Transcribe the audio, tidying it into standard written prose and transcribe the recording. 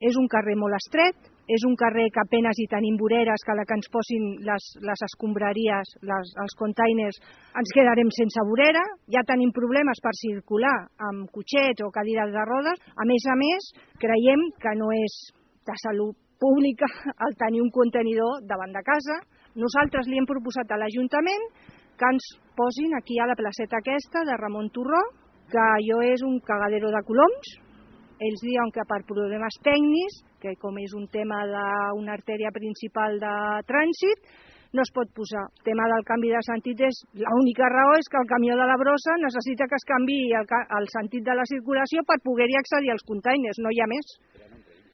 és un carrer molt estret, és un carrer que apenas hi tenim voreres, que a la que ens posin les escombraries, els containers, ens quedarem sense vorera, ja tenim problemes per circular amb cotxets o cadires de rodes. A més, creiem que no és de salut pública el tenir un contenidor davant de casa. Nosaltres li hem proposat a l'Ajuntament que ens posin aquí a la placeta aquesta de Ramon Turró, que allò és un cagadero de coloms. Ells diuen que per problemes tècnics, que com és un tema d'una artèria principal de trànsit, no es pot posar. El tema del canvi de sentit l'única raó és que el camió de la brossa necessita que es canviï el sentit de la circulació per poder-hi accedir als containers, no hi ha més.